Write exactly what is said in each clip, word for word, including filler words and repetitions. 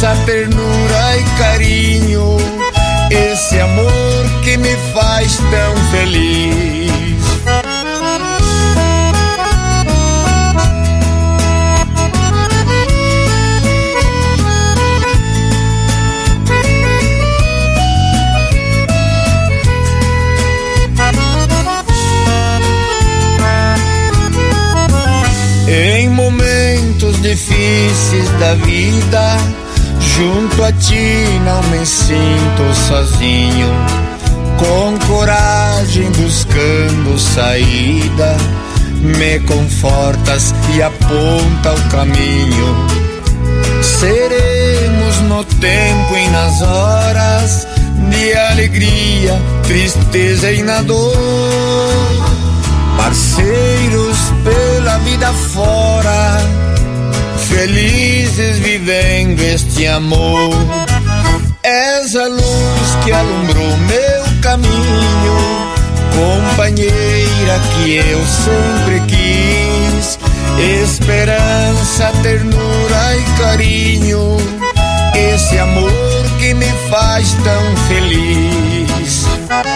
esperança, ternura e carinho, esse amor que me faz tão feliz. Em momentos difíceis da vida, junto a ti não me sinto sozinho, com coragem buscando saída, me confortas e aponta o caminho. Seremos no tempo e nas horas de alegria, tristeza e na dor, parceiros pela vida fora, felizes vivendo este amor. És a luz que alumbrou meu caminho, companheira que eu sempre quis, esperança, ternura e carinho, esse amor que me faz tão feliz.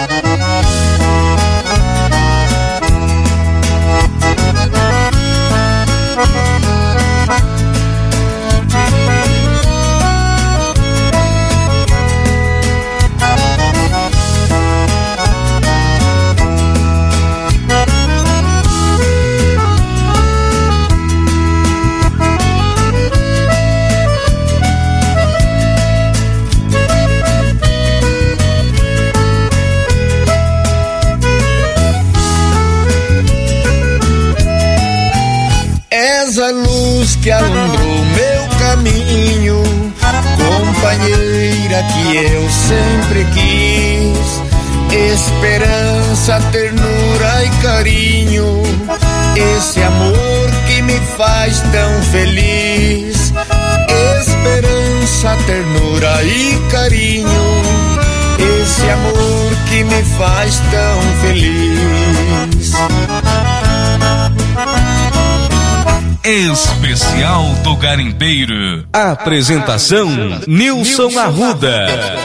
A luz que alumbrou meu caminho, companheira que eu sempre quis, esperança, ternura e carinho, esse amor que me faz tão feliz. Esperança, ternura e carinho, esse amor que me faz tão feliz. Especial do Garimpeiro. Apresentação Nilson Arruda.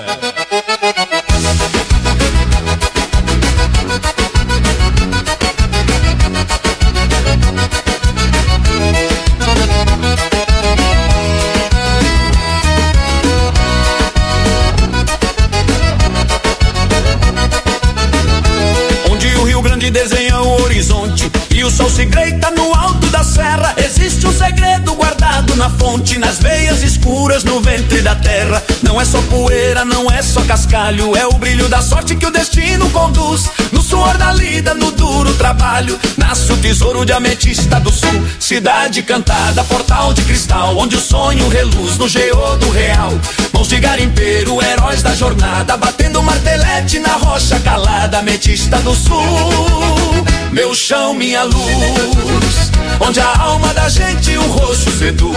Onde o Rio Grande desenha o horizonte e o sol se greita no alto da serra, existe um segredo guardado na fonte, nas veias escuras no ventre da terra. Não é só poeira, não é só cascalho, é o brilho da sorte que o destino conduz. No suor da lida, no duro trabalho, nasce o tesouro de ametista do sul. Cidade cantada, portal de cristal, onde o sonho reluz no geô do real. Mãos de garimpeiro, heróis da jornada, batendo martelete na rocha calada. Ametista do sul, meu chão, minha luz, onde a alma da gente o rosto seduz.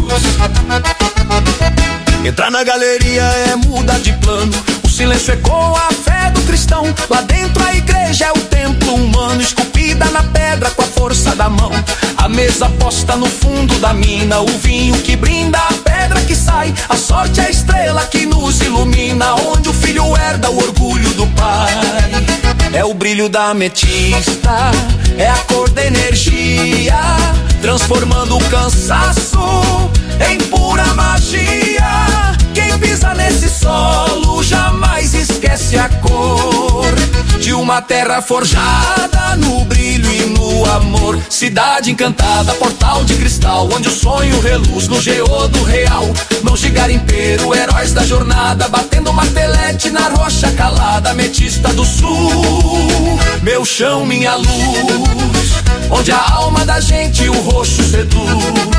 Entrar na galeria é mudar de plano, o silêncio ecoa a fé do cristão. Lá dentro a igreja é o templo humano, esculpida na pedra com a força da mão. A mesa posta no fundo da mina, o vinho que brinda a pedra que sai. A sorte é a estrela que nos ilumina, onde o filho herda o orgulho do pai. É o brilho da ametista, é a cor da energia, transformando o cansaço em pura magia. Quem pisa nesse solo jamais esquece a cor de uma terra forjada no brilho e no amor. Cidade encantada, portal de cristal, onde o sonho reluz no geô do real. Mãos de garimpeiro, heróis da jornada, batendo martelete na rocha calada. Ametista do sul, meu chão, minha luz, onde a alma da gente o roxo seduz.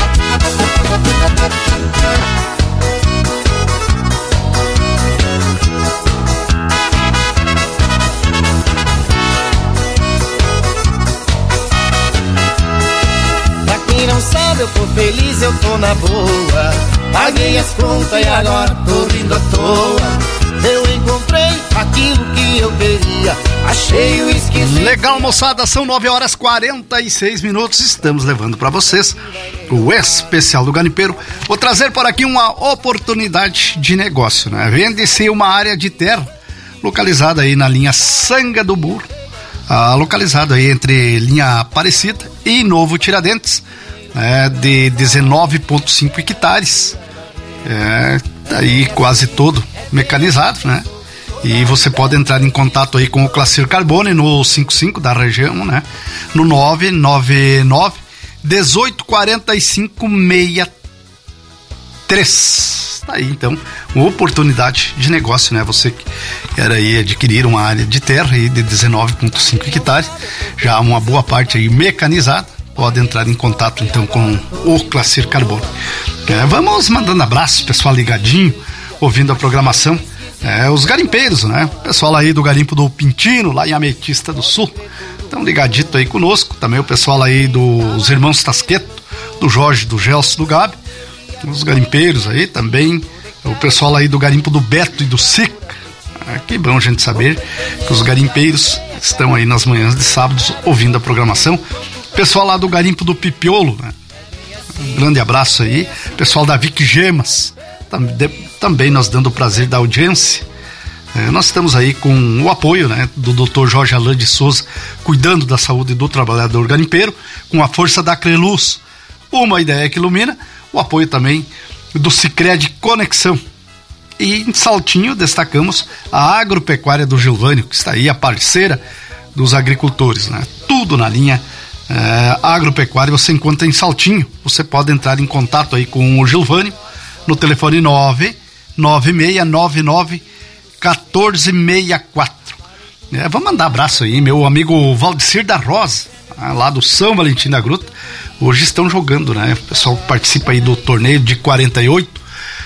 Quem não sabe, eu tô feliz, eu tô na boa. Paguei as contas e agora tô rindo à toa. Eu encontrei aquilo que eu queria, achei o esquisito. Legal, moçada, são nove horas e quarenta e seis minutos. Estamos levando pra vocês o especial do garimpeiro, vou trazer por aqui uma oportunidade de negócio, né? Vende-se uma área de terra localizada aí na linha Sanga do Burro, ah, localizada aí entre linha Aparecida e Novo Tiradentes, né? De dezenove vírgula cinco hectares, é, aí quase todo mecanizado, né? E você pode entrar em contato aí com o Clacir Carbone no cinquenta e cinco da região, né? No nove nove nove, dezoito quarenta e cinco, sessenta e três. Tá aí, então, uma oportunidade de negócio, né? Você que quer aí adquirir uma área de terra aí de dezenove vírgula cinco hectares, já uma boa parte aí mecanizada, pode entrar em contato então com o Clacir Carbone. É, vamos mandando abraços, pessoal ligadinho, ouvindo a programação. É, os garimpeiros, né? Pessoal aí do garimpo do Pintino, lá em Ametista do Sul, estão ligadito aí conosco. Também o pessoal aí dos irmãos Tasqueto, do Jorge, do Gelson, do Gabi. Os garimpeiros aí também. O pessoal aí do garimpo do Beto e do Sica. É, que bom a gente saber que os garimpeiros estão aí nas manhãs de sábados ouvindo a programação. Pessoal lá do garimpo do Pipiolo, né? Um grande abraço aí. Pessoal da Vic Gemas, também nós dando o prazer da audiência. É, nós estamos aí com o apoio, né, do doutor Jorge Alain de Souza, cuidando da saúde do trabalhador garimpeiro, com a força da Creluz, uma ideia que ilumina, o apoio também do Sicredi Conexão. E em Saltinho destacamos a agropecuária do Gilvânio, que está aí a parceira dos agricultores, né? Tudo na linha é, agropecuária você encontra em Saltinho. Você pode entrar em contato aí com o Gilvânio no telefone nove nove seis nove nove um quatro seis quatro. É, vamos mandar abraço aí, meu amigo Valdecir da Rosa, lá do São Valentim da Gruta. Hoje estão jogando, né? O pessoal participa aí do torneio de quarenta e oito,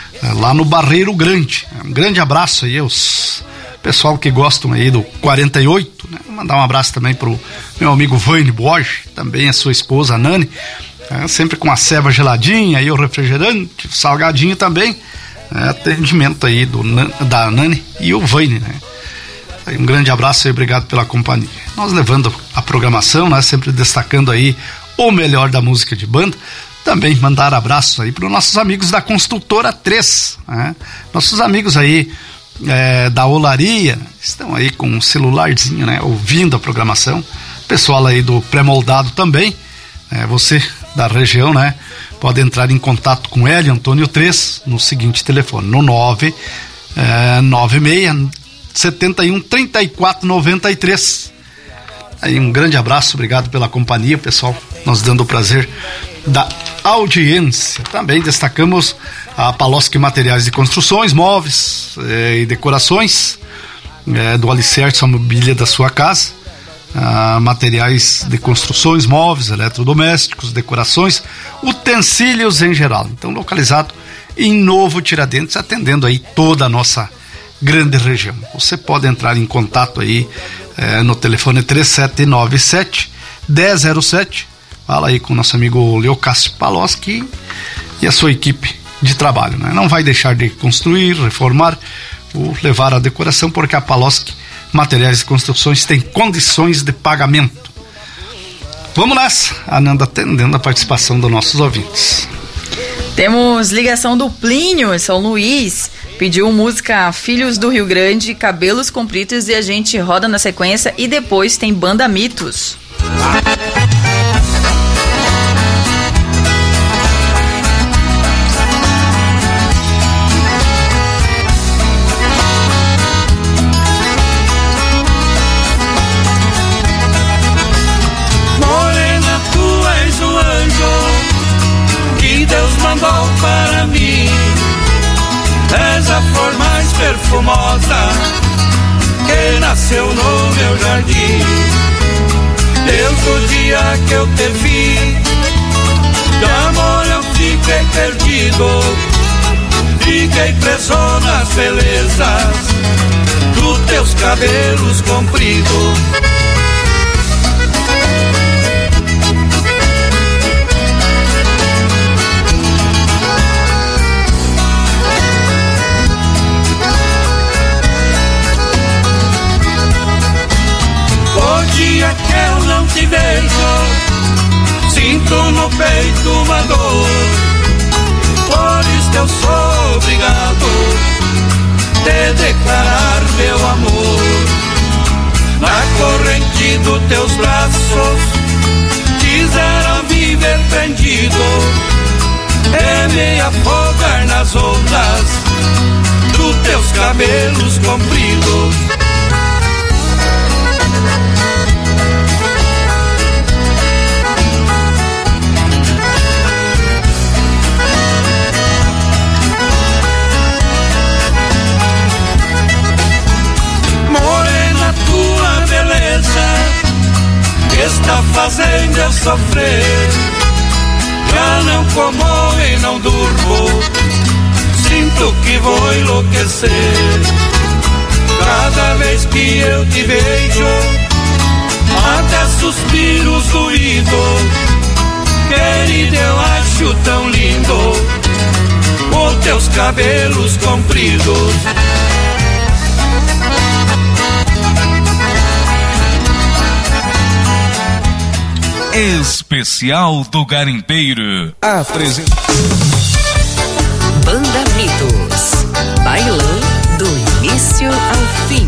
lá no Barreiro Grande. Um grande abraço aí aos pessoal que gostam aí do quarenta e oito, né? Vou mandar um abraço também pro meu amigo Vane Borges, também a sua esposa a Nani, é, sempre com a ceva geladinha aí, o refrigerante, o salgadinho também, é, atendimento aí do, da Nani e o Vane, né? Um grande abraço e obrigado pela companhia. Nós levando a programação, né? Sempre destacando aí o melhor da música de banda. Também mandar abraços aí para os nossos amigos da Construtora três, né? Nossos amigos aí é, da Olaria, estão aí com um celularzinho, né? Ouvindo a programação. Pessoal aí do Pré-Moldado também, é, você da região, né? Pode entrar em contato com ele, Antônio três, no seguinte telefone, no nove nove seis setenta e um, trinta e quatro, noventa e três. Aí um grande abraço, obrigado pela companhia, pessoal, nós dando o prazer da audiência. Também destacamos a Paloski Materiais de Construções, Móveis eh, e Decorações, eh, do alicerce à mobília da sua casa, ah, materiais de construções, móveis, eletrodomésticos, decorações, utensílios em geral. Então, localizado em Novo Tiradentes, atendendo aí toda a nossa grande região. Você pode entrar em contato aí eh, no telefone três sete nove sete, um zero zero sete. Fala aí com o nosso amigo Leocássio Paloski e a sua equipe de trabalho, né? Não vai deixar de construir, reformar ou levar a decoração, porque a Paloski Materiais de Construções tem condições de pagamento. Vamos nessa, Ananda, atendendo a participação dos nossos ouvintes. Temos ligação do Plínio, São Luís. Pediu música Filhos do Rio Grande, Cabelos Compridos, e a gente roda na sequência. E depois tem Banda Mitos. Morena, tu és o anjo que Deus mandou para mim. És a flor mais perfumosa que nasceu no meu jardim. Desde o dia que eu te vi, de amor eu fiquei perdido. Fiquei preso nas belezas dos teus cabelos compridos. O dia que eu não te vejo, sinto Sinto no peito uma dor, por isso eu sou obrigado de declarar meu amor. Na corrente dos teus braços quisera viver prendido e me afogar nas ondas dos teus cabelos compridos. Morena, tua beleza está fazendo eu sofrer. Já não como e não durmo, sinto que vou enlouquecer. Cada vez que eu te vejo, até suspiros doídos. Querida, eu acho tão lindo os teus cabelos compridos. Especial do Garimpeiro. Apresenta Banda Mitos. Bailão do início ao fim.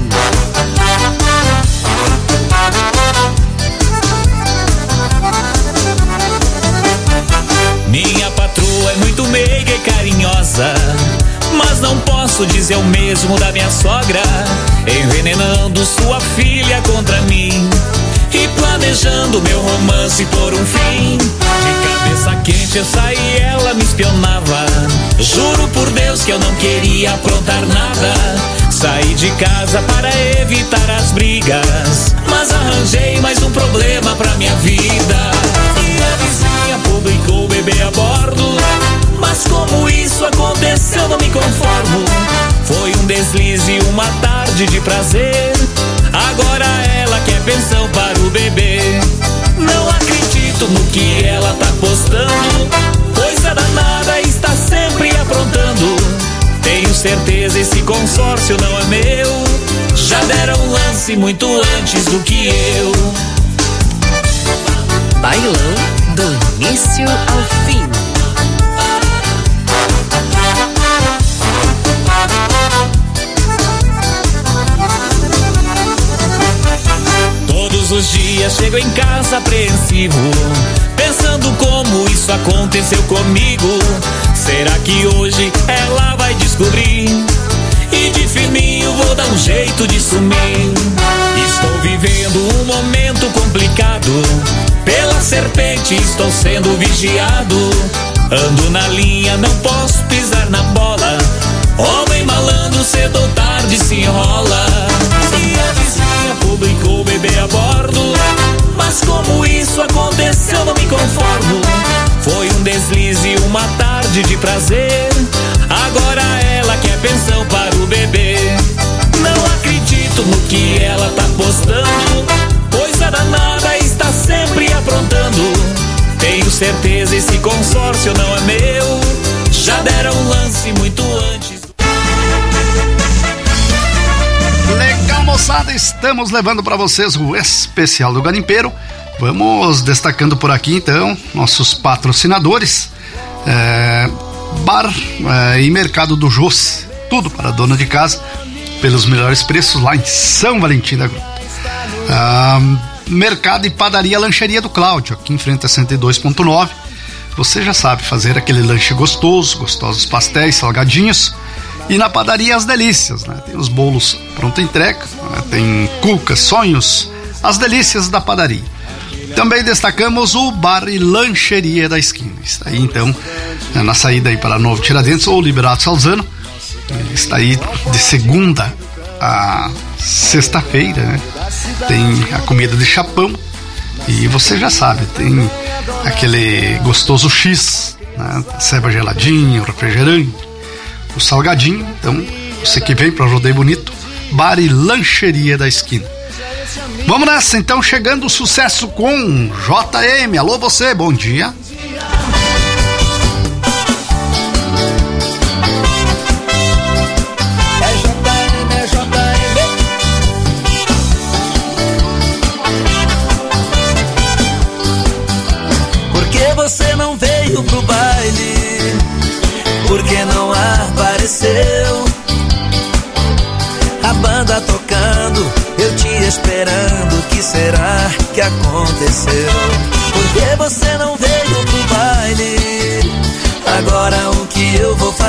Minha patroa é muito meiga e carinhosa, mas não posso dizer o mesmo da minha sogra, envenenando sua filha contra mim e planejando meu romance por um fim. De cabeça quente eu saí e ela me espionava. Juro por Deus que eu não queria aprontar nada. Saí de casa para evitar as brigas, mas arranjei mais um problema pra minha vida. E a vizinha publicou o bebê a bordo, mas como isso aconteceu eu não me conformo. Foi um deslize e uma tarde de prazer, agora ela quer pensão para o bebê. Não acredito no que ela tá postando, coisa danada, está sempre aprontando. Tenho certeza esse consórcio não é meu, já deram um lance muito antes do que eu. Bailão do início ao fim. Todos os dias chego em casa apreensivo, pensando como isso aconteceu comigo. Será que hoje ela vai descobrir? E de firminho vou dar um jeito de sumir. Estou vivendo um momento complicado, pela serpente estou sendo vigiado. Ando na linha, não posso pisar na bola. Homem malandro, cedo ou tarde se enrola. E a vizinha publicou o bebê a bordo, mas como isso aconteceu eu não me conformo. Foi um deslize e uma tarde de prazer, agora ela quer pensão para o bebê. Não acredito no que ela tá postando, coisa danada, está sempre aprontando. Tenho certeza esse consórcio não é meu, já deram um lance muito antes. Legal, moçada, estamos levando para vocês o especial do Garimpeiro. Vamos destacando por aqui então nossos patrocinadores. é, Bar é, e Mercado do Jôs, tudo para dona de casa pelos melhores preços lá em São Valentim da Gruta. ah, Mercado e Padaria Lancheria do Cláudio, aqui em frente a cento e dois ponto nove. Você já sabe fazer aquele lanche gostoso, gostosos pastéis, salgadinhos. E na padaria as delícias, né? Tem os bolos pronta entrega, né? Tem cucas, sonhos, as delícias da padaria. Também destacamos o Bar e Lancheria da Esquina. Está aí então na saída aí para Novo Tiradentes ou Liberato Salzano. Está aí de segunda a sexta-feira, né? Tem a comida de chapão e você já sabe, tem aquele gostoso X, né? Ceba geladinho, refrigerante, o salgadinho. Então você que vem para Rodeio Bonito, Bar e Lancheria da Esquina. Vamos nessa então, chegando o sucesso com J M. Alô você, bom dia.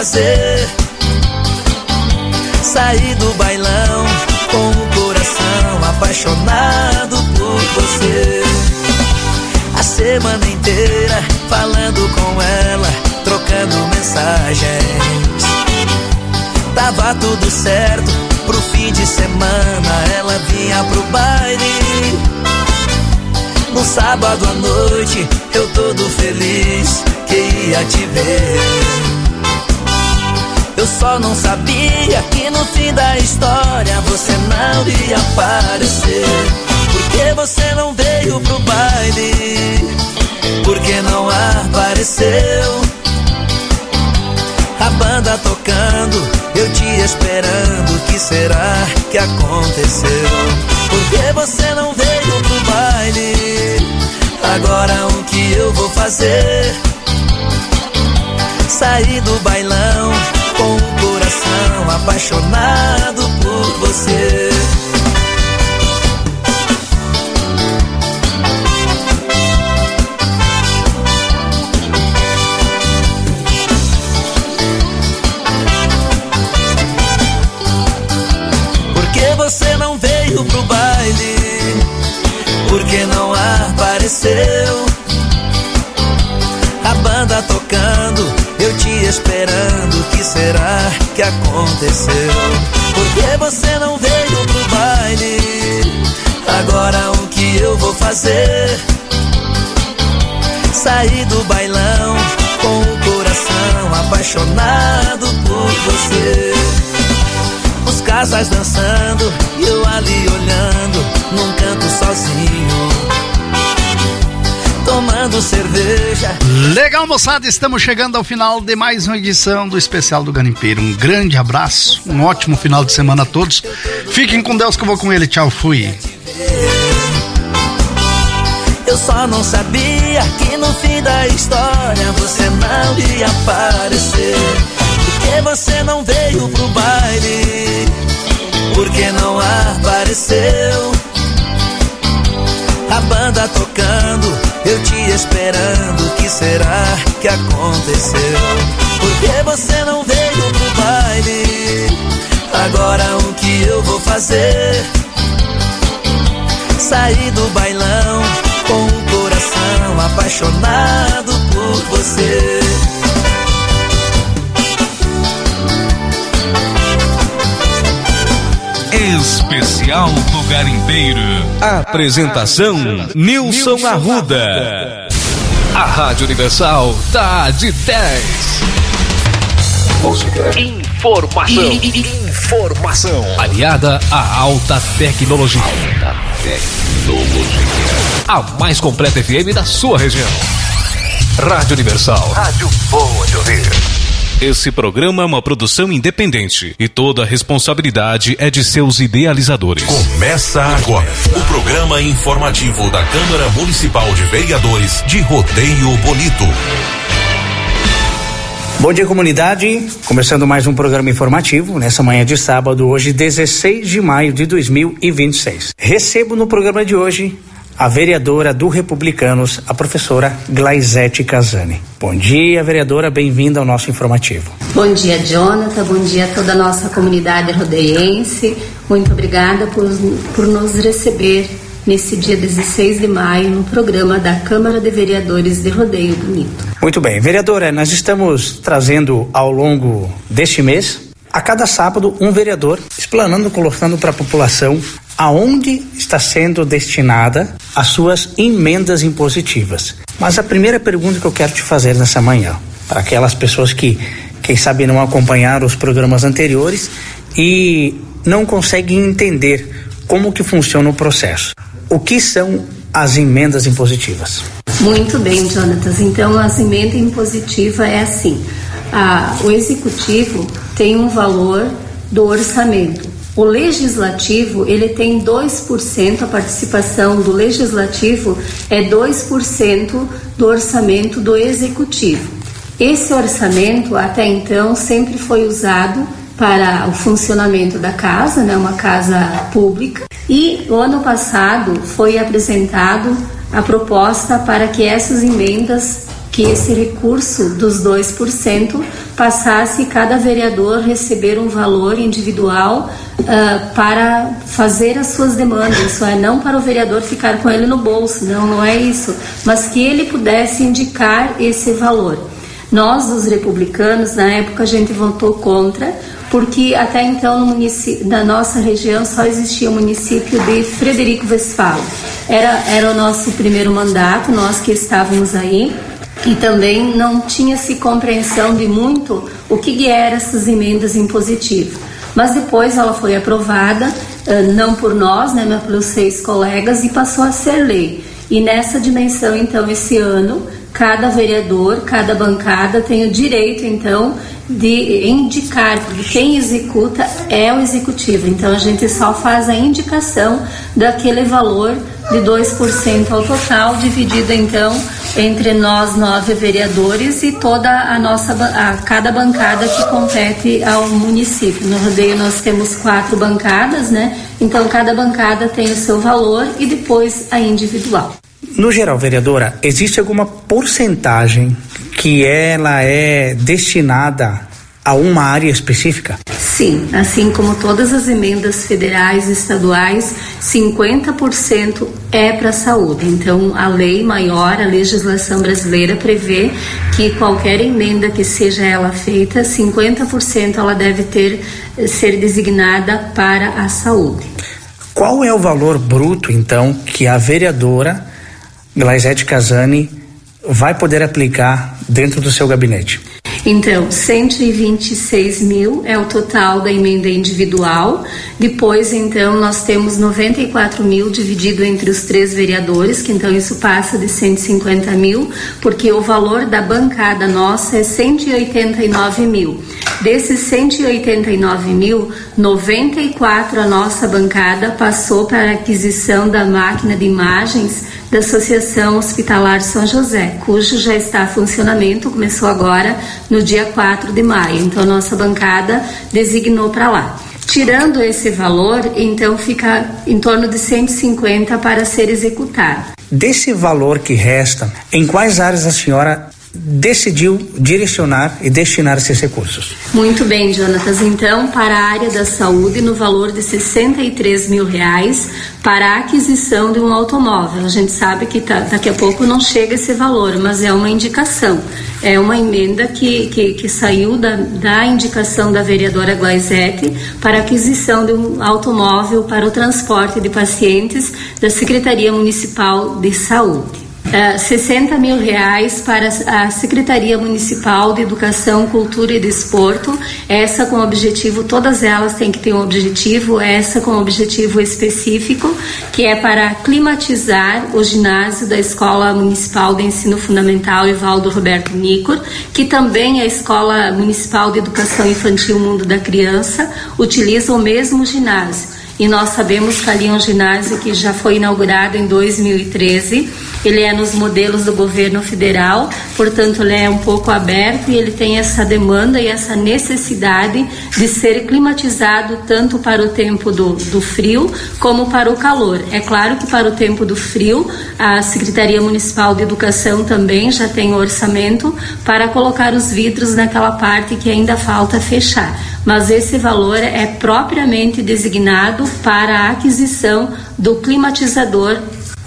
fazer. Sair do bailão com o coração apaixonado por você. A semana inteira falando com ela, trocando mensagens. Tava tudo certo, pro fim de semana ela vinha pro baile. No sábado à noite, eu todo feliz que ia te ver. Eu só não sabia que no fim da história você não ia aparecer. Porque você não veio pro baile, porque não apareceu. A banda tocando, eu te esperando, o que será que aconteceu? Porque você não veio pro baile, agora o que eu vou fazer? Sair do bailão com o coração apaixonado por você. Você não veio pro baile, porque não apareceu. A banda tocando, eu te esperando, o que será que aconteceu? Porque você não veio pro baile, agora o que eu vou fazer? Sair do bailão com o coração apaixonado por você. Os casais dançando e eu ali olhando num canto sozinho, tomando cerveja. Legal, moçada, estamos chegando ao final de mais uma edição do Especial do Garimpeiro. Um grande abraço, um ótimo final de semana a todos. Fiquem com Deus que eu vou com ele. Tchau, fui. Eu só não sabia que no fim da história você não ia aparecer. Porque você não veio pro baile, porque não apareceu. A banda tocando, eu te esperando, o que será que aconteceu? Porque você não veio pro baile, agora o que eu vou fazer? Sair do bailão com o coração apaixonado por você. Especial do Garimpeiro. Apresentação Nilson Arruda. A Rádio Universal tá de dez. Música. Informação. Informação. Aliada à alta tecnologia. Alta tecnologia. A mais completa F M da sua região. Rádio Universal. Rádio boa de ouvir. Esse programa é uma produção independente e toda a responsabilidade é de seus idealizadores. Começa agora o programa informativo da Câmara Municipal de Vereadores de Rodeio Bonito. Bom dia, comunidade. Começando mais um programa informativo nessa manhã de sábado, hoje dezesseis de maio de dois mil e vinte e seis. Recebo no programa de hoje a vereadora do Republicanos, a professora Glaizete Casani. Bom dia, vereadora, bem-vinda ao nosso informativo. Bom dia, Jonathan, bom dia a toda a nossa comunidade rodeiense. Muito obrigada por, por nos receber nesse dia dezesseis de maio no programa da Câmara de Vereadores de Rodeio Bonito. Muito bem, vereadora, nós estamos trazendo ao longo deste mês, a cada sábado, um vereador explanando, colocando para a população aonde está sendo destinada as suas emendas impositivas. Mas a primeira pergunta que eu quero te fazer nessa manhã, para aquelas pessoas que, quem sabe, não acompanharam os programas anteriores e não conseguem entender como que funciona o processo. O que são as emendas impositivas? Muito bem, Jonatas. Então, as emendas impositivas é assim, a, o executivo tem um valor do orçamento. O legislativo, ele tem dois por cento, a participação do legislativo é dois por cento do orçamento do executivo. Esse orçamento, até então, sempre foi usado para o funcionamento da casa, né, uma casa pública, e no ano passado foi apresentado a proposta para que essas emendas que esse recurso dos dois por cento passasse cada vereador receber um valor individual uh, para fazer as suas demandas. Isso é, não para o vereador ficar com ele no bolso, não, não é isso, mas que ele pudesse indicar esse valor. Nós, os republicanos, na época a gente votou contra, porque até então no município, na nossa região só existia o município de Frederico Westphalen. Era, era o nosso primeiro mandato, nós que estávamos aí, e também não tinha-se compreensão de muito o que eram essas emendas impositivas. Mas depois ela foi aprovada, não por nós, né, mas pelos seis colegas, e passou a ser lei. E nessa dimensão, então, esse ano, cada vereador, cada bancada tem o direito, então, de indicar, porque quem executa é o executivo. Então, a gente só faz a indicação daquele valor de dois por cento ao total, dividido, então, entre nós nove vereadores e toda a nossa, a cada bancada que compete ao município. No rodeio nós temos quatro bancadas, né? Então, cada bancada tem o seu valor e depois a individual. No geral, vereadora, existe alguma porcentagem que ela é destinada a uma área específica? Sim, assim como todas as emendas federais e estaduais, cinquenta por cento é para a saúde. Então, a lei maior, a legislação brasileira prevê que qualquer emenda que seja ela feita, cinquenta por cento ela deve ter, ser designada para a saúde. Qual é o valor bruto, então, que a vereadora Glaizete Casani vai poder aplicar dentro do seu gabinete? Então, cento e vinte e seis mil é o total da emenda individual. Depois, então, nós temos noventa e quatro mil dividido entre os três vereadores, que então isso passa de cento e cinquenta mil, porque o valor da bancada nossa é cento e oitenta e nove mil. Desses cento e oitenta e nove mil, noventa e quatro a nossa bancada passou para a aquisição da máquina de imagens da Associação Hospitalar São José, cujo já está em funcionamento, começou agora no dia quatro de maio. Então, nossa bancada designou para lá. Tirando esse valor, então fica em torno de cento e cinquenta para ser executado. Desse valor que resta, em quais áreas a senhora decidiu direcionar e destinar esses recursos? Muito bem, Jonatas. Então, para a área da saúde, no valor de sessenta e três mil reais, para a aquisição de um automóvel. A gente sabe que tá, daqui a pouco não chega esse valor, mas é uma indicação. É uma emenda que, que, que saiu da, da indicação da vereadora Glaizete para a aquisição de um automóvel para o transporte de pacientes da Secretaria Municipal de Saúde. Uh, sessenta mil reais para a Secretaria Municipal de Educação, Cultura e Desporto, essa com objetivo, todas elas têm que ter um objetivo, essa com objetivo específico, que é para climatizar o ginásio da Escola Municipal de Ensino Fundamental Evaldo Roberto Nicor, que também a Escola Municipal de Educação Infantil Mundo da Criança utiliza o mesmo ginásio. E nós sabemos que ali é um ginásio que já foi inaugurado em dois mil e treze, ele é nos modelos do governo federal, portanto ele é um pouco aberto e ele tem essa demanda e essa necessidade de ser climatizado tanto para o tempo do, do frio como para o calor. É claro que para o tempo do frio, a Secretaria Municipal de Educação também já tem orçamento para colocar os vidros naquela parte que ainda falta fechar. Mas esse valor é propriamente designado para a aquisição do climatizador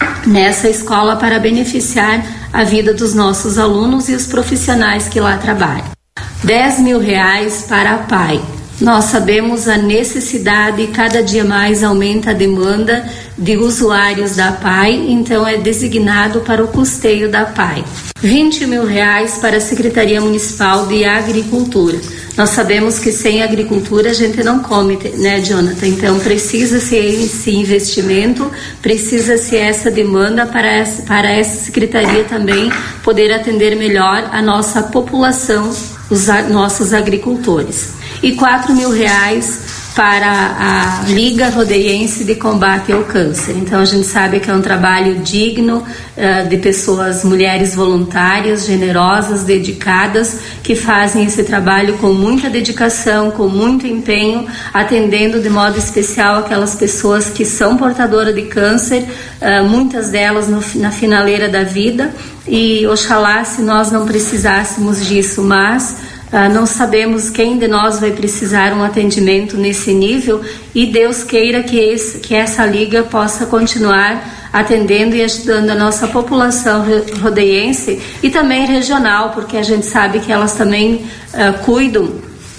nessa escola para beneficiar a vida dos nossos alunos e os profissionais que lá trabalham. dez mil reais para a P A I. Nós sabemos a necessidade e cada dia mais aumenta a demanda de usuários da P A I, então é designado para o custeio da P A I. vinte mil reais para a Secretaria Municipal de Agricultura. Nós sabemos que sem agricultura a gente não come, né, Jonathan? Então precisa-se esse investimento, precisa-se essa demanda para essa, para essa secretaria também poder atender melhor a nossa população, os a, nossos agricultores. E quatro mil reais para a Liga Rodeiense de Combate ao Câncer. Então a gente sabe que é um trabalho digno uh, de pessoas, mulheres voluntárias, generosas, dedicadas, que fazem esse trabalho com muita dedicação, com muito empenho, atendendo de modo especial aquelas pessoas que são portadoras de câncer, uh, muitas delas no, na finaleira da vida, e oxalá se nós não precisássemos disso, mas Uh, não sabemos quem de nós vai precisar um atendimento nesse nível, e Deus queira que, esse, que essa liga possa continuar atendendo e ajudando a nossa população rodeiense e também regional, porque a gente sabe que elas também uh, cuidam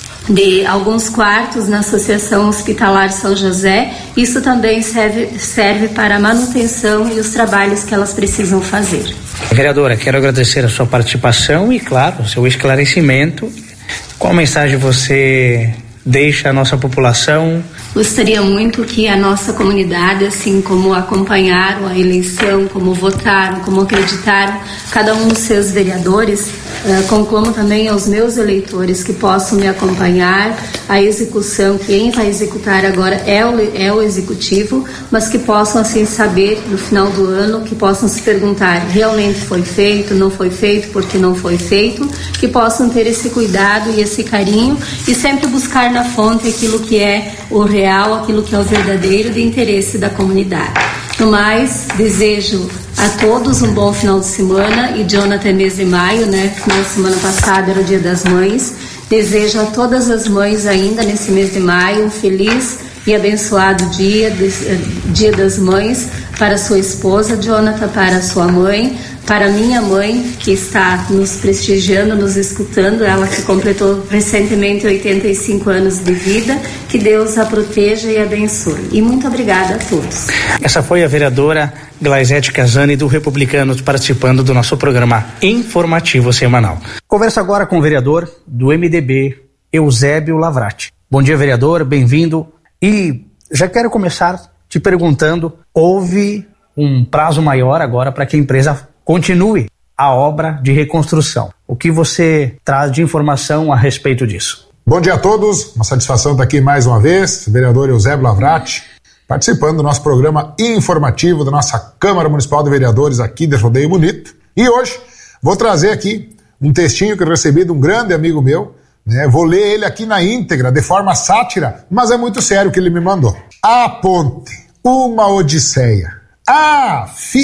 de alguns quartos na Associação Hospitalar São José. Isso também serve, serve para a manutenção e os trabalhos que elas precisam fazer. Vereadora, quero agradecer a sua participação e, claro, o seu esclarecimento. Qual mensagem você deixa à nossa população? Gostaria muito que a nossa comunidade, assim como acompanharam a eleição, como votaram, como acreditaram, cada um dos seus vereadores, uh, conclamo também aos meus eleitores que possam me acompanhar. A execução, quem vai executar agora é o, é o executivo, mas que possam assim saber no final do ano, que possam se perguntar, realmente foi feito, não foi feito, porque não foi feito, que possam ter esse cuidado e esse carinho e sempre buscar na fonte aquilo que é o real, aquilo que é o verdadeiro de interesse da comunidade. No mais, desejo a todos um bom final de semana, e Jonathan, mês de maio, né? Final de semana passada era o Dia das Mães. Desejo a todas as mães ainda nesse mês de maio um feliz e abençoado dia, Dia das Mães, para sua esposa, Jonathan, para sua mãe, para minha mãe, que está nos prestigiando, nos escutando, ela que completou recentemente oitenta e cinco anos de vida. Que Deus a proteja e abençoe. E muito obrigada a todos. Essa foi a vereadora Glaizete Casani, do Republicanos, participando do nosso programa informativo semanal. Converso agora com o vereador do M D B, Eusébio Lavrati. Bom dia, vereador, bem-vindo. E já quero começar te perguntando, houve um prazo maior agora para que a empresa continue a obra de reconstrução. O que você traz de informação a respeito disso? Bom dia a todos, uma satisfação estar aqui mais uma vez, vereador Eusébio Lavrati, participando do nosso programa informativo da nossa Câmara Municipal de Vereadores aqui de Rodeio Bonito. E hoje vou trazer aqui um textinho que eu recebi de um grande amigo meu, né? Vou ler ele aqui na íntegra, de forma sátira, mas é muito sério o que ele me mandou. A ponte, uma odisseia. Ah,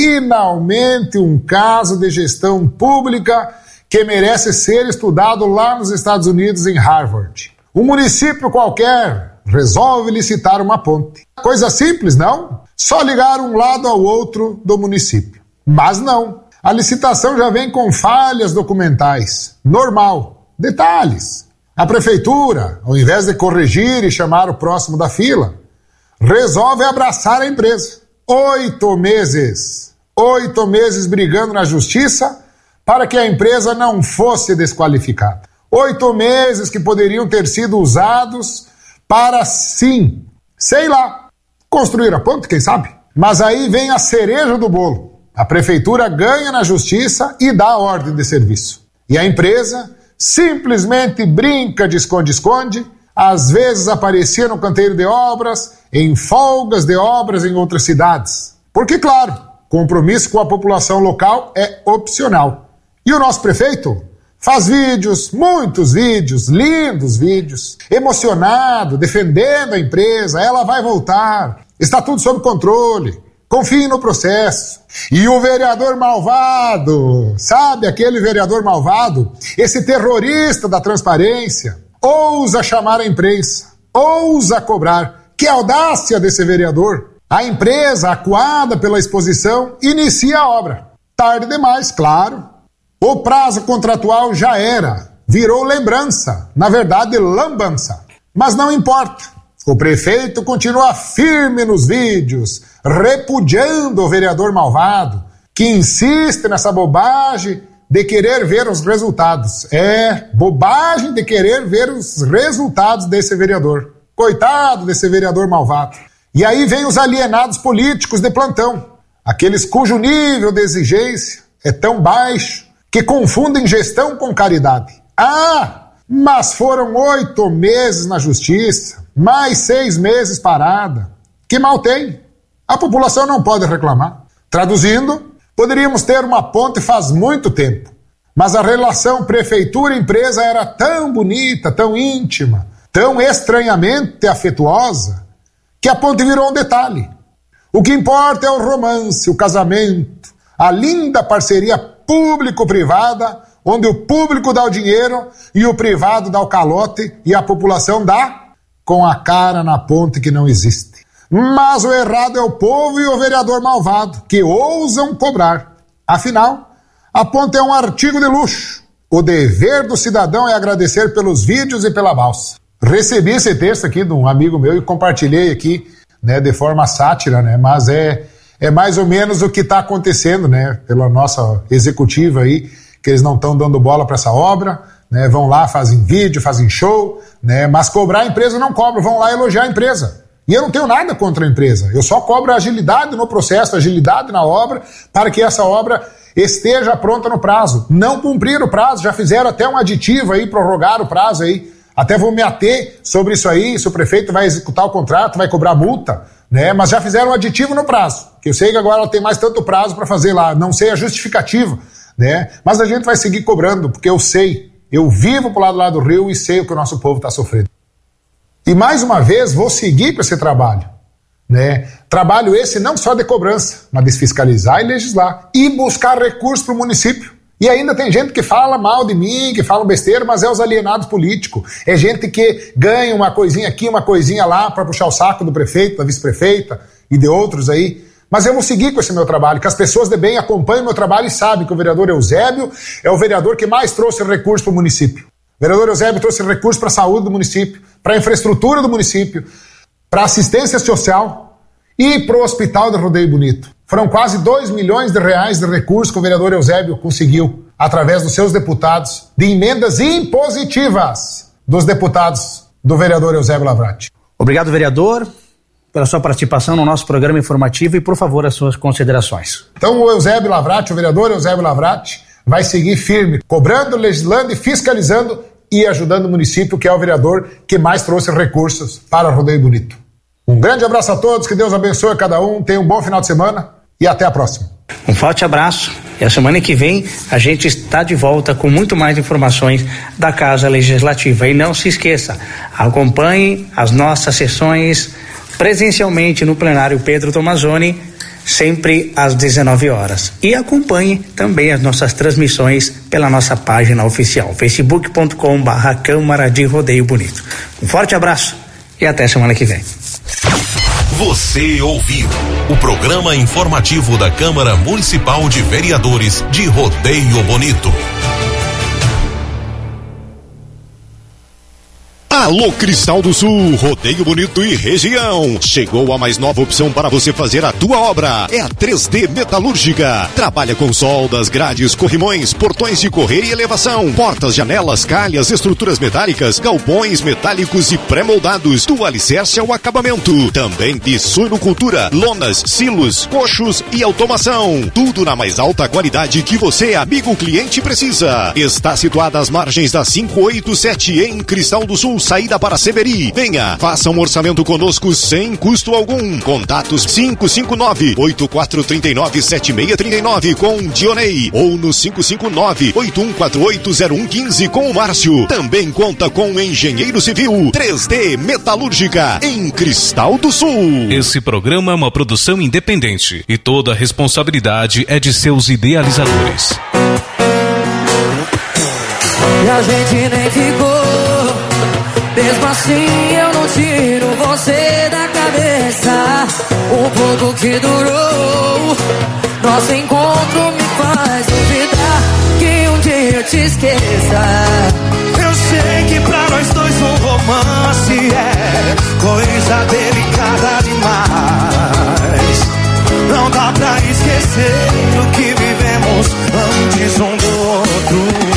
finalmente um caso de gestão pública que merece ser estudado lá nos Estados Unidos, em Harvard. Um município qualquer resolve licitar uma ponte. Coisa simples, não? Só ligar um lado ao outro do município. Mas não. A licitação já vem com falhas documentais. Normal. Detalhes. A prefeitura, ao invés de corrigir e chamar o próximo da fila, resolve abraçar a empresa. Oito meses. Oito meses brigando na justiça para que a empresa não fosse desqualificada. Oito meses que poderiam ter sido usados para, sim, sei lá, construir a ponte, quem sabe? Mas aí vem a cereja do bolo. A prefeitura ganha na justiça e dá a ordem de serviço. E a empresa simplesmente brinca de esconde-esconde, às vezes aparecia no canteiro de obras, em folgas de obras em outras cidades. Porque, claro, compromisso com a população local é opcional. E o nosso prefeito faz vídeos, muitos vídeos, lindos vídeos, emocionado, defendendo a empresa, ela vai voltar, está tudo sob controle, confie no processo. E o vereador malvado, sabe aquele vereador malvado, esse terrorista da transparência, ousa chamar a imprensa, ousa cobrar. Que audácia desse vereador! A empresa, acuada pela exposição, inicia a obra. Tarde demais, claro. O prazo contratual já era, virou lembrança, na verdade lambança. Mas não importa, o prefeito continua firme nos vídeos, repudiando o vereador malvado, que insiste nessa bobagem de querer ver os resultados. É, bobagem de querer ver os resultados desse vereador. Coitado desse vereador malvado. E aí vem os alienados políticos de plantão, aqueles cujo nível de exigência é tão baixo que confundem gestão com caridade. Ah, Mas foram oito meses na justiça, mais seis meses parada. Que mal tem? A população não pode reclamar. Traduzindo, poderíamos ter uma ponte faz muito tempo, mas a relação prefeitura-empresa era tão bonita, tão íntima, tão estranhamente afetuosa, que a ponte virou um detalhe. O que importa é o romance, o casamento, a linda parceria público-privada, onde o público dá o dinheiro e o privado dá o calote e a população dá com a cara na ponte que não existe. Mas o errado é o povo e o vereador malvado, que ousam cobrar. Afinal, a ponte é um artigo de luxo. O dever do cidadão é agradecer pelos vídeos e pela balsa. Recebi esse texto aqui de um amigo meu e compartilhei aqui, né, de forma sátira, né, mas é, é mais ou menos o que está acontecendo, né, pela nossa executiva aí, que eles não estão dando bola para essa obra, né, vão lá, fazem vídeo, fazem show, né, mas cobrar a empresa não cobra, vão lá elogiar a empresa. E eu não tenho nada contra a empresa, eu só cobro agilidade no processo, agilidade na obra, para que essa obra esteja pronta no prazo. Não cumprir o prazo, já fizeram até um aditivo aí, prorrogar o prazo aí, até vou me ater sobre isso aí, se o prefeito vai executar o contrato, vai cobrar multa, né? Mas já fizeram um aditivo no prazo, que eu sei que agora ela tem mais tanto prazo para fazer lá, não sei a justificativa, né? Mas a gente vai seguir cobrando, porque eu sei, eu vivo pro lado lá do rio e sei o que o nosso povo está sofrendo. E mais uma vez vou seguir com esse trabalho, né? Trabalho esse não só de cobrança, mas de fiscalizar e legislar e buscar recursos para o município. E ainda tem gente que fala mal de mim, que fala besteira, mas é os alienados políticos. É gente que ganha uma coisinha aqui, uma coisinha lá para puxar o saco do prefeito, da vice-prefeita e de outros aí. Mas eu vou seguir com esse meu trabalho, que as pessoas de bem acompanhem o meu trabalho e sabem que o vereador Eusébio é o vereador que mais trouxe recursos para o município. O vereador Eusébio trouxe recursos para a saúde do município, para a infraestrutura do município, para a assistência social e para o hospital de Rodeio Bonito. Foram quase dois milhões de reais de recursos que o vereador Eusébio conseguiu através dos seus deputados, de emendas impositivas dos deputados do vereador Eusébio Lavrati. Obrigado, vereador, pela sua participação no nosso programa informativo e, por favor, as suas considerações. Então, o Eusébio Lavrati, o vereador Eusébio Lavrati, vai seguir firme, cobrando, legislando e fiscalizando e ajudando o município, que é o vereador que mais trouxe recursos para o Rodeio Bonito. Um grande abraço a todos, que Deus abençoe cada um, tenha um bom final de semana e até a próxima. Um forte abraço e a semana que vem a gente está de volta com muito mais informações da Casa Legislativa. E não se esqueça, acompanhe as nossas sessões presencialmente no plenário Pedro Tomazoni, sempre às dezenove horas. E acompanhe também as nossas transmissões pela nossa página oficial, facebook ponto com barra Câmara de Rodeio Bonito. Um forte abraço e até semana que vem. Você ouviu o programa informativo da Câmara Municipal de Vereadores de Rodeio Bonito. Alô, Cristal do Sul, Rodeio Bonito e região. Chegou a mais nova opção para você fazer a tua obra. É a três D Metalúrgica. Trabalha com soldas, grades, corrimões, portões de correr e elevação, portas, janelas, calhas, estruturas metálicas, galpões metálicos e pré-moldados, do alicerce ao acabamento. Também de suinocultura, lonas, silos, coxos e automação. Tudo na mais alta qualidade que você, amigo cliente, precisa. Está situada às margens da quinhentos e oitenta e sete em Cristal do Sul, saída para Severi. Venha, faça um orçamento conosco sem custo algum. Contatos cinco cinco nove, oito quatro três nove, sete seis três nove com Dionei ou no cinco cinco nove, oito um quatro oito, zero um um cinco com o Márcio. Também conta com o engenheiro civil. três D Metalúrgica em Cristal do Sul. Esse programa é uma produção independente e toda a responsabilidade é de seus idealizadores. E a gente nem ficou. Mesmo assim eu não tiro você da cabeça. O pouco que durou nosso encontro me faz duvidar que um dia eu te esqueça. Eu sei que pra nós dois um romance é coisa delicada demais. Não dá pra esquecer o que vivemos antes um do outro.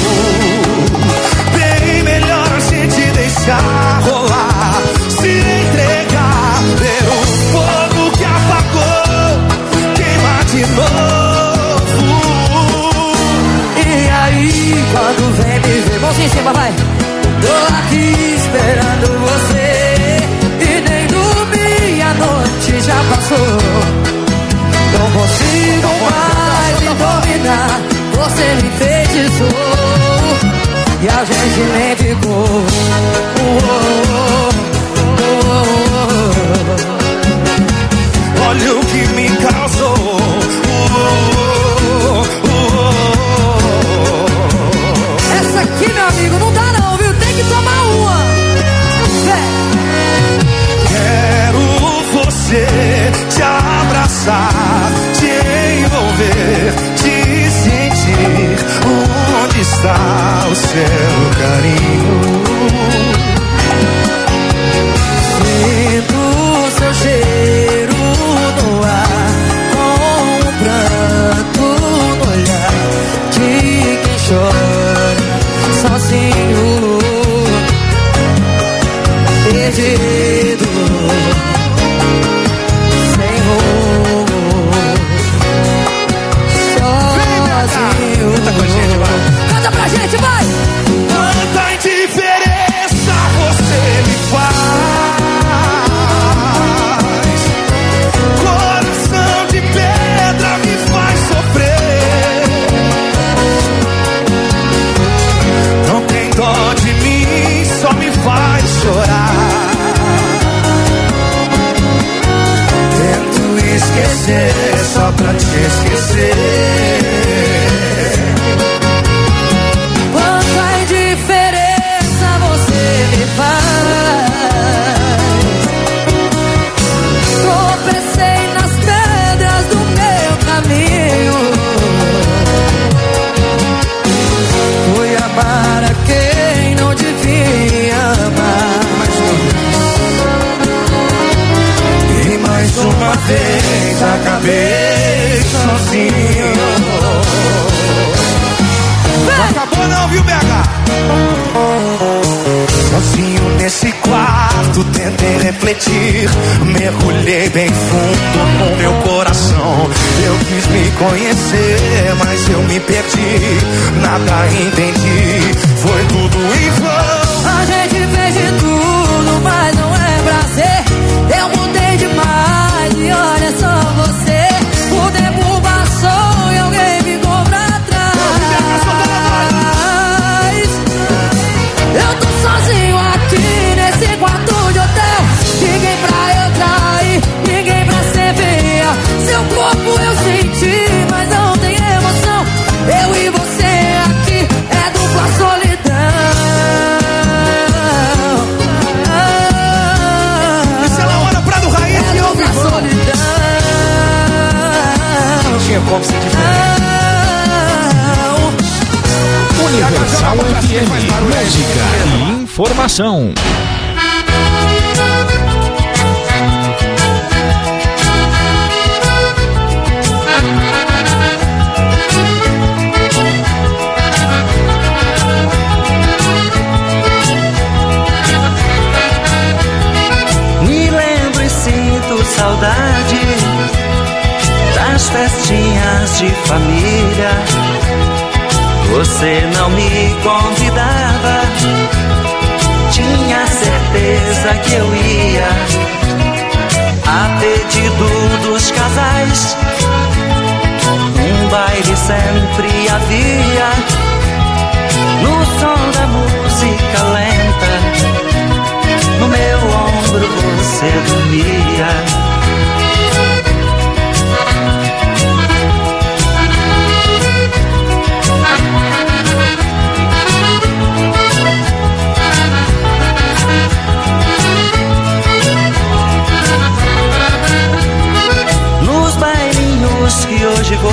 Bem melhor a gente deixar rolar, se entregar, ver o fogo que apagou, queimar de novo. E aí, quando vem me ver, mãozinha em cima, vai. que já passou. Não consigo mais me dominar. Você me enfeitiçou e a gente nem ficou. Oh, oh, oh, oh, oh. Olha o que me causou. Oh, oh, oh, oh. Essa aqui, meu amigo, não dá não, viu? Tem que tomar uma. Vem. Quero você te abraçar, te envolver, te sentir. Onde está o seu carinho? Sinto o seu cheiro no ar, com um pranto no olhar de quem chora sozinho, perdido, sem rumo, sozinho. Canta com a gente, vai. Canta pra gente, vai! Quanta indiferença você me faz. Coração de pedra me faz sofrer. Não tem dó de mim, só me faz chorar. Tento esquecer só pra te esquecer. Quanta indiferença você me faz. Tropecei nas pedras do meu caminho. Fui amar a quem não devia amar. E mais uma vez acabei sozinho. Acabou não, viu, B H? Sozinho nesse quarto tentei refletir. Mergulhei bem fundo no meu coração. Eu quis me conhecer, mas eu me perdi. Nada entendi, foi tudo em vão. A gente fez de tudo, mas não é pra ser. Eu mudei demais e olha só você. O tempo passou e alguém ficou pra trás. Eu tô sozinho aqui nesse quarto de hotel. Ninguém pra eu trair, ninguém pra ser fiel. Seu corpo eu senti, mas não tem emoção. Eu e você aqui é dupla solidão. Isso é La Hora Prado Raiz é e ouve dupla solidão. Não tinha como ser diferente. Universal F M, música e informação. Me lembro e sinto saudade das festinhas de família. Você não me convidava, tinha certeza que eu ia. A pedido dos casais, um baile sempre havia. No som da música lenta, no meu ombro você dormia. Que hoje vou,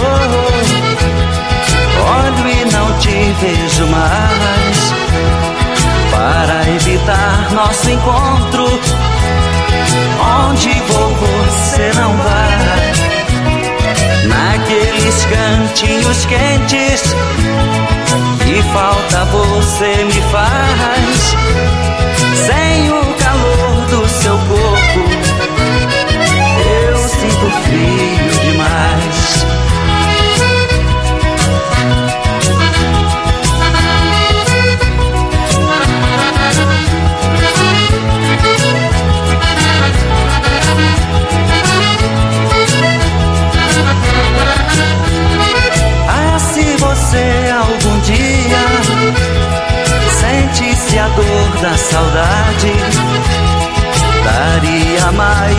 olho e não te vejo mais. Para evitar nosso encontro, onde vou você não vai. Naqueles cantinhos quentes, que falta você me faz. Sem o calor do seu corpo, eu sinto frio demais.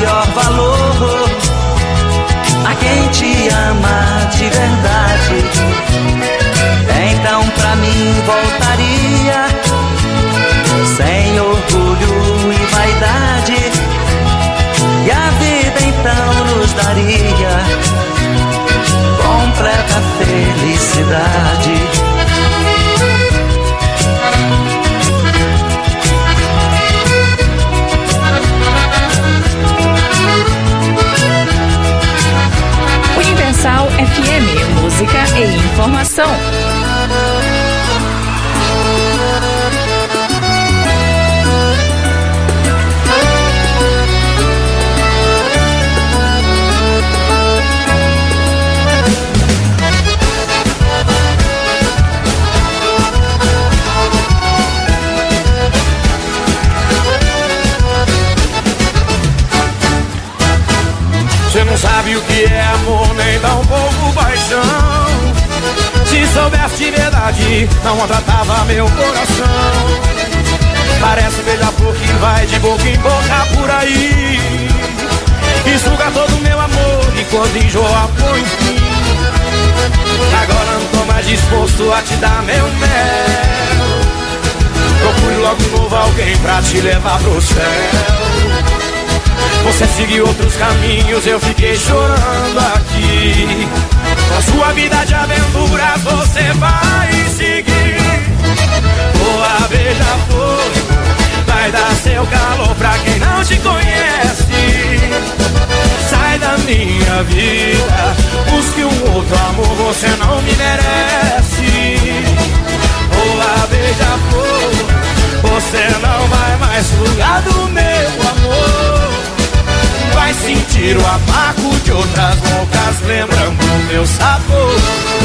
maior valor a quem te ama de verdade. Então pra mim voltaria sem orgulho e vaidade, e a vida então nos daria completa felicidade. Universal F M, música e informação. Você não sabe o que é amor, nem dá um pouco paixão. Se soubesse de verdade, não maltratava meu coração. Parece beija-flor que vai de boca em boca por aí e suga todo o meu amor, e quando enjoa põe fim. Agora não tô mais disposto a te dar meu mel. Procure logo de novo alguém pra te levar pro céu. Você seguiu outros caminhos, eu fiquei chorando aqui. Na sua vida de aventuras você vai seguir. Boa beija-flor, vai dar seu calor pra quem não te conhece. Sai da minha vida, busque um outro amor, você não me merece. Boa beija-flor, você não vai mais sugar do meu amor. Vai sentir o amargo de outras bocas, lembrando o meu sabor.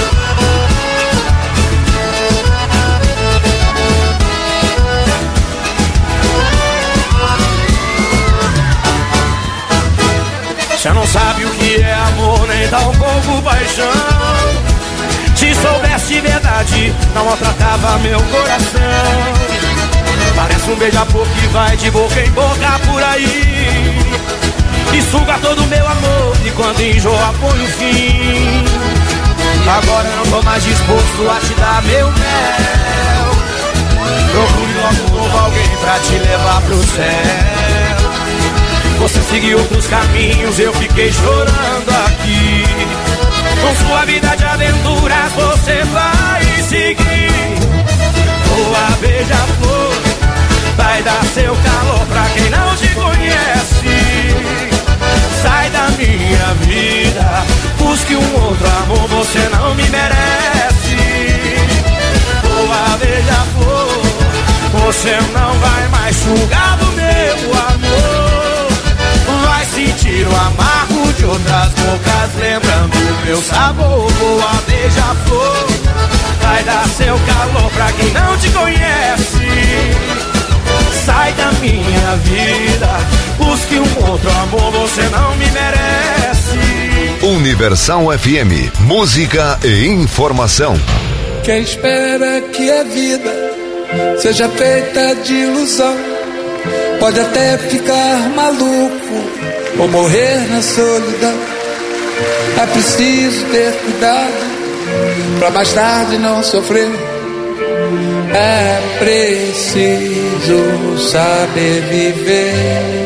Você não sabe o que é amor, nem dá um pouco paixão. Se soubesse de verdade, não maltratava meu coração. Parece um beija-flor que vai de boca em boca por aí e suga todo o meu amor, e quando enjoa põe o fim. Agora eu não tô mais disposto a te dar meu mel. Procure logo novo alguém pra te levar pro céu. Você seguiu outros caminhos, eu fiquei chorando aqui. Com sua vida de aventuras você vai seguir. Boa beija-flor, vai dar seu calor pra quem não te conhece. Sai da minha vida, busque um outro amor, você não me merece. Boa beija-flor, você não vai mais sugar do meu amor. Vai sentir o amargo de outras bocas, lembrando o meu sabor. Boa beija-flor, vai dar seu calor pra quem não te conhece. Sai da minha vida, busque um outro amor, você não me merece. Universal F M, música e informação. Quem espera que a vida seja feita de ilusão pode até ficar maluco ou morrer na solidão. É preciso ter cuidado pra mais tarde não sofrer. É preciso saber viver.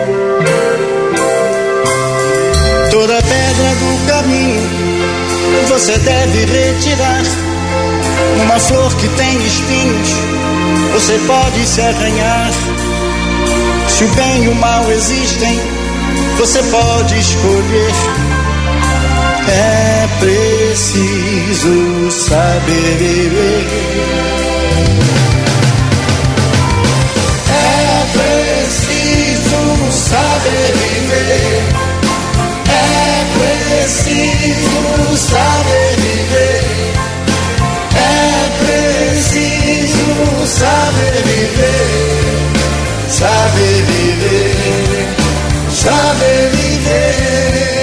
Toda pedra do caminho você deve retirar. Uma flor que tem espinhos você pode se arranhar. Se o bem e o mal existem, você pode escolher. É preciso saber viver. É preciso saber viver. É preciso saber viver. É preciso saber viver. Saber viver. Saber viver.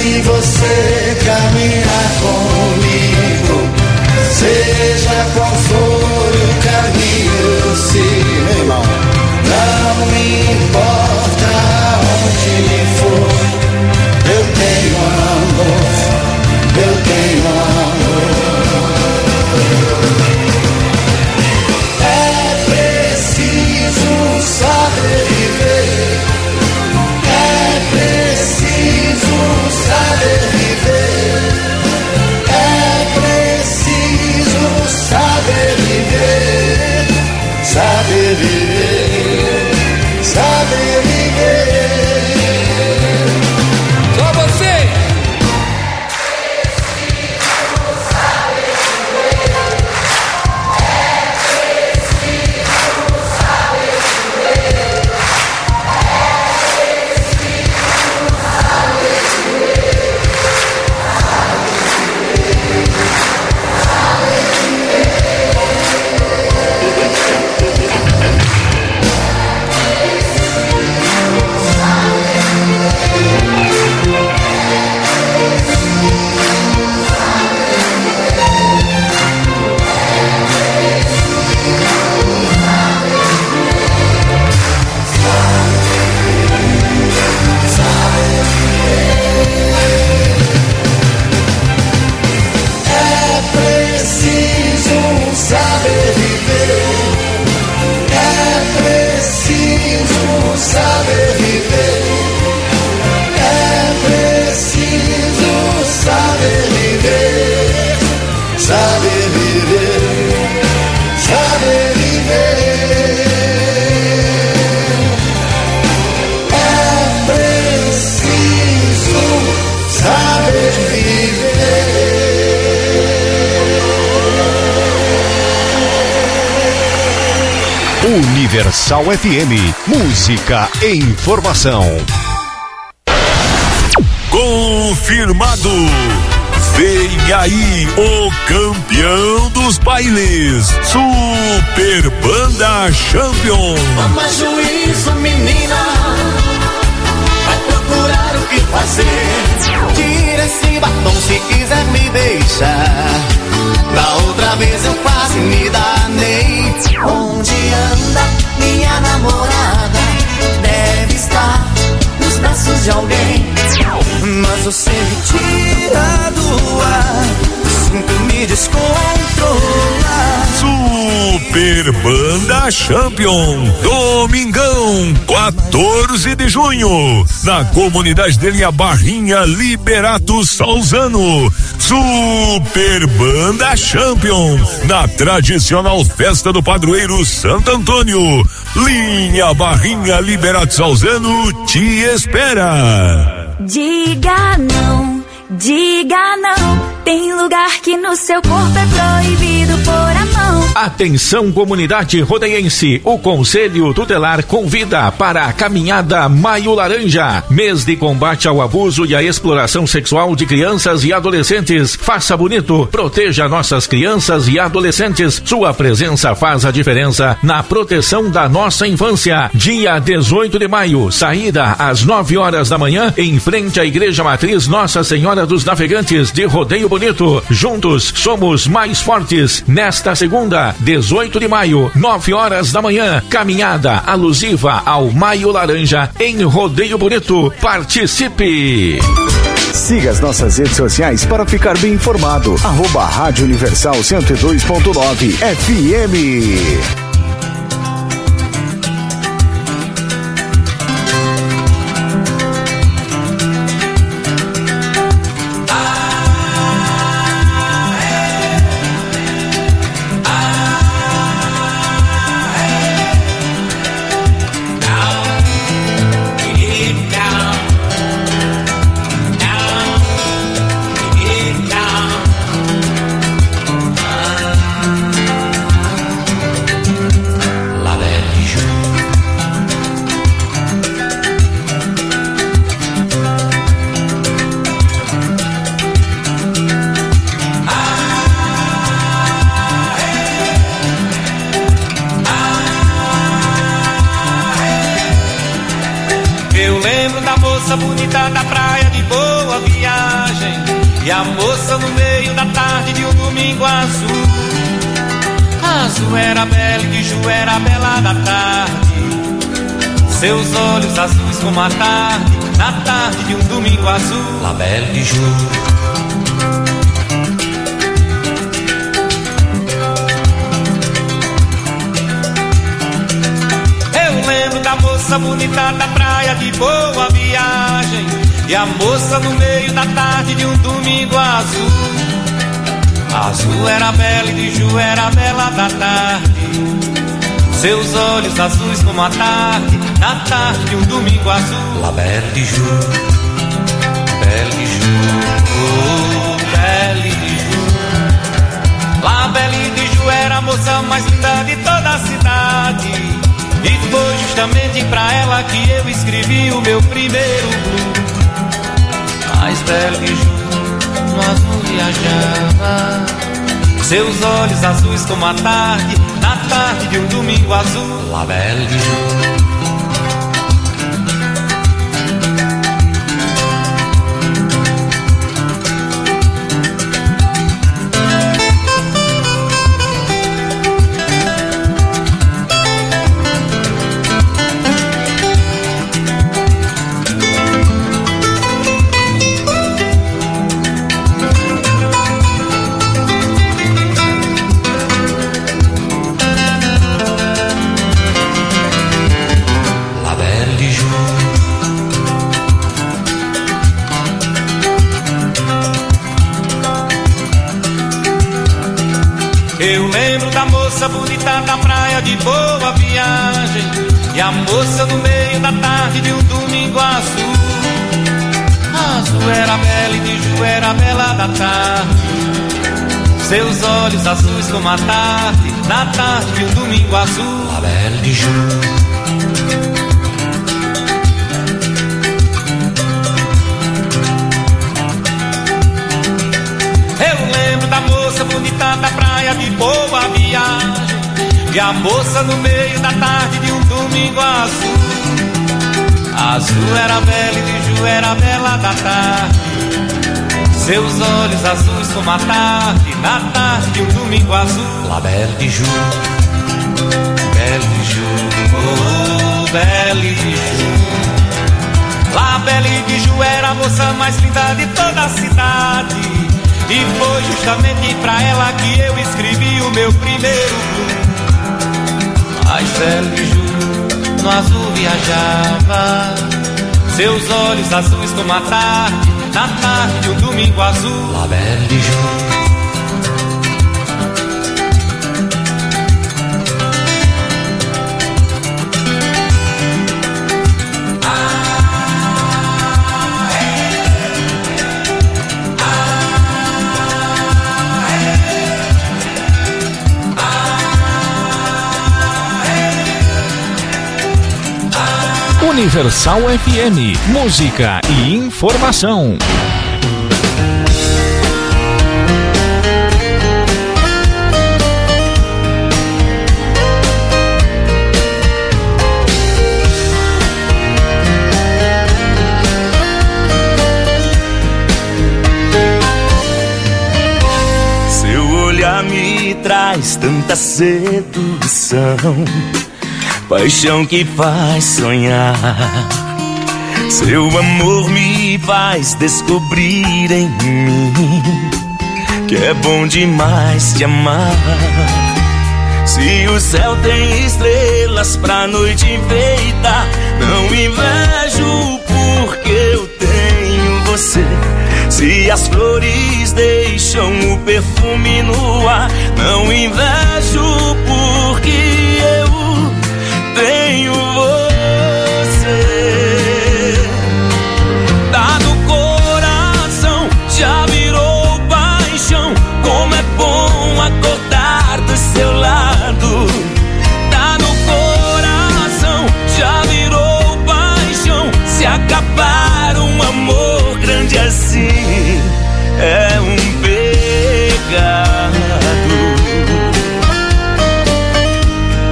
se você caminhar comigo, seja qual for o caminho, sim, meu irmão, não me importa onde for, eu tenho amor, eu tenho amor. É preciso saber viver, é preciso saber viver, é preciso saber viver, saber viver, saber viver. Só você! Universal F M, música e informação. Confirmado! Vem aí o campeão dos bailes, Super Banda Champion. Toma juízo, menina, vai procurar o que fazer. Tira esse batom se quiser me deixar. Da outra vez eu quase me danei. Onde anda minha namorada? Deve estar nos braços de alguém. Mas você me tira do ar, sinto me descontrolar. Super Banda Champion, domingão, quatorze de junho, na comunidade de Linha Barrinha, Liberato Salzano. Super Banda Champion, na tradicional festa do padroeiro Santo Antônio. Linha Barrinha, Liberato Salzano te espera. Diga não, diga não. Tem lugar que no seu corpo é proibido pôr a mão. Atenção, comunidade rodeiense, o Conselho Tutelar convida para a caminhada Maio Laranja, mês de combate ao abuso e à exploração sexual de crianças e adolescentes. Faça bonito, proteja nossas crianças e adolescentes. Sua presença faz a diferença na proteção da nossa infância. Dia dezoito de maio, saída às nove horas da manhã, em frente à Igreja Matriz Nossa Senhora dos Navegantes de Rodeio Bonito. Juntos somos mais fortes. Nesta segunda, dezoito de maio, nove horas da manhã, caminhada alusiva ao Maio Laranja em Rodeio Bonito. Participe! Siga as nossas redes sociais para ficar bem informado. Arroba Rádio Universal cento e dois ponto nove F M. Bonita da praia de Boa Viagem. a moça no meio da tarde de um domingo azul. Azul era bela e de Ju era bela da tarde. Seus olhos azuis como a tarde, na tarde de um domingo azul. La Belle de Ju. Eu lembro da moça bonita da praia de Boa Viagem, e a moça no meio da tarde de um domingo azul. Azul era bela e de Ju era bela da tarde. Seus olhos azuis como a tarde, na tarde de um domingo azul. La Belle de Ju, Belle de Ju, oh, Belle de Ju. La Belle de Ju era a moça mais linda de toda a cidade, e foi justamente pra ela que eu escrevi o meu primeiro blues. Mas Belle de Ju no azul viajava, seus olhos azuis como a tarde, na tarde de um domingo azul. La Belle de Ju. Eu lembro da moça bonita da praia de Boa Viagem, e a moça no meio da tarde de um domingo azul. Azul era bela e de Ju era bela da tarde. Seus olhos azuis como a tarde, na tarde de um domingo azul. La Belle de Ju. Da moça bonita da praia de Boa Viagem, e a moça no meio da tarde de um domingo azul. Azul era bela e de Ju era bela da tarde. Seus olhos azuis como a tarde, na tarde de um domingo azul. La Belle de Ju, Belle de Ju, oh, Belle de Ju. La Belle de Ju era a moça mais linda de toda a cidade, e foi justamente pra ela que eu escrevi o meu primeiro blues. Mas Belle de Ju no azul viajava, seus olhos azuis como a tarde, na tarde de um domingo azul. La Belle de Ju. Universal F M, música e informação. Seu olhar me traz tanta sedução, paixão que faz sonhar. Seu amor me faz descobrir em mim que é bom demais te amar. Se o céu tem estrelas pra noite enfeitar, não invejo porque eu tenho você. Se as flores deixam o perfume no ar, não invejo porque eu tenho você. Tá no coração, já virou paixão. Como é bom acordar do seu lado. Tá no coração, já virou paixão. Se acabar um amor grande assim, é um pecado.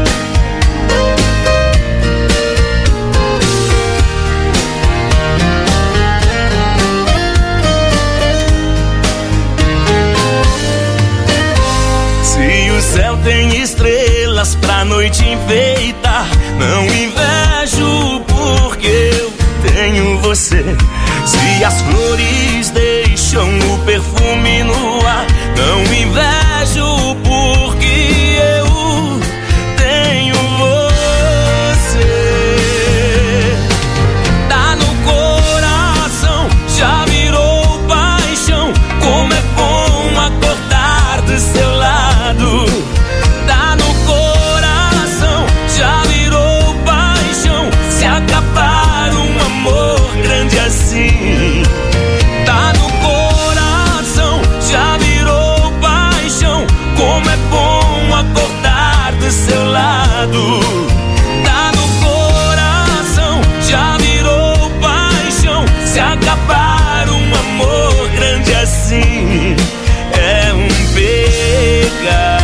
tem estrelas pra noite enfeitar. Não invejo porque eu tenho você. Se as flores deixam o perfume no ar, não invejo porque eu tenho você. Tá no coração, já virou paixão. Como é bom acordar do seu lado. Tá no coração, já virou paixão. Se acabar um amor grande assim. Tá no coração, já virou paixão. Como é bom acordar do seu lado. Tá no coração, já virou paixão. Se acabar um amor grande assim, é um pecado.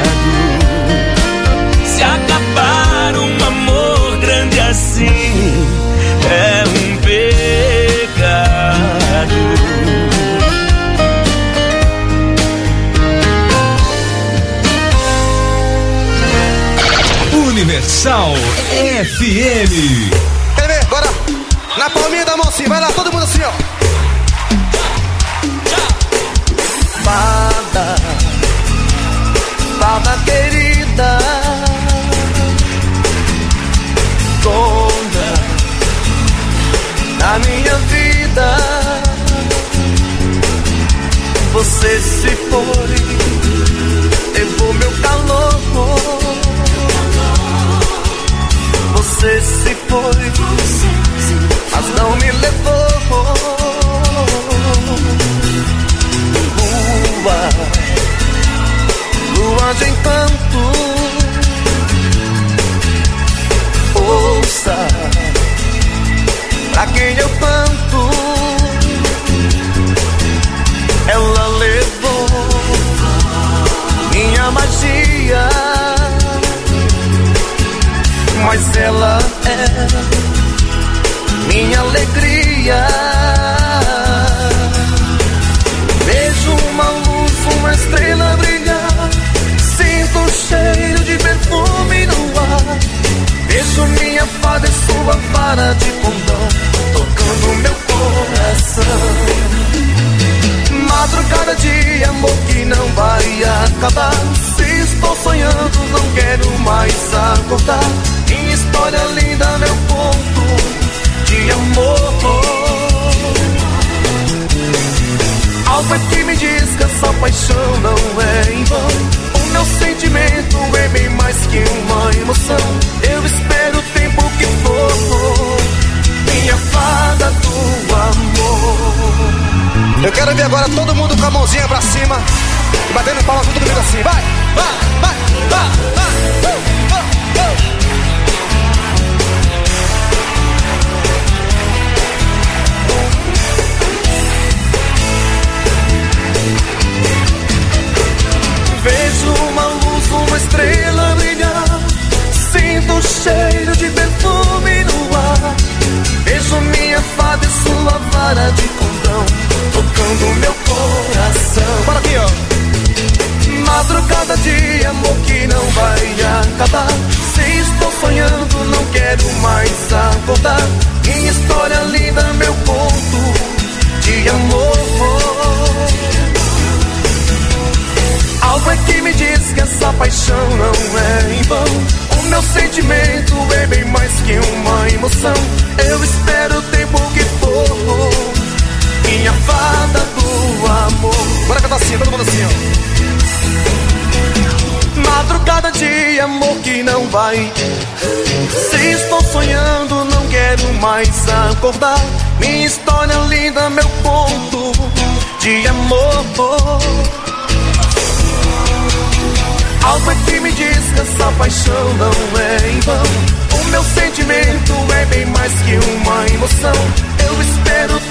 Se acabar um amor grande assim, é um pecado. Universal F M. Quer ver? Agora, na palminha da mão assim, vai lá, todo mundo assim, ó. Fada, fada querida, dona da minha vida. Você se foi, levou meu calor. Você se foi, mas não me levou. Lua, lua de encanto, ouça pra quem eu canto. Ela levou minha magia, mas ela é minha alegria. Vejo uma luz, uma estrela brilhar, sinto o cheiro de perfume no ar. Vejo minha fada e sua vara de condão tocando meu coração. Madrugada de amor que não vai acabar. Se estou sonhando, não quero mais acordar. Minha história linda, meu conto de amor. Algo é que me diz que essa paixão não é em vão. O meu sentimento é bem mais que uma emoção. Eu espero o tempo que for, minha fada do amor. Eu quero ver agora todo mundo com a mãozinha pra cima e batendo palmas junto comigo assim. Vai, vai, vai, vai, vai. Uh, uh, uh. Vejo uma luz, uma estrela brilhar, sinto o cheiro de perfume no ar. Vejo minha fada e sua vara de condão tocando meu coração. Bora aqui, ó. Madrugada de amor que não vai acabar. Se estou sonhando, não quero mais acordar. Minha história linda, meu conto de amor. Algo é que me diz que essa paixão não é em vão. O meu sentimento é bem mais que uma emoção. Eu espero o tempo que for, minha fada do amor. Bora cantar assim, todo mundo assim, ó. Madrugada de amor que não vai. Se estou sonhando, não quero mais acordar. Minha história linda, meu conto de amor. Algo é que me diz que essa paixão não é em vão. O meu sentimento é bem mais que uma emoção. Eu espero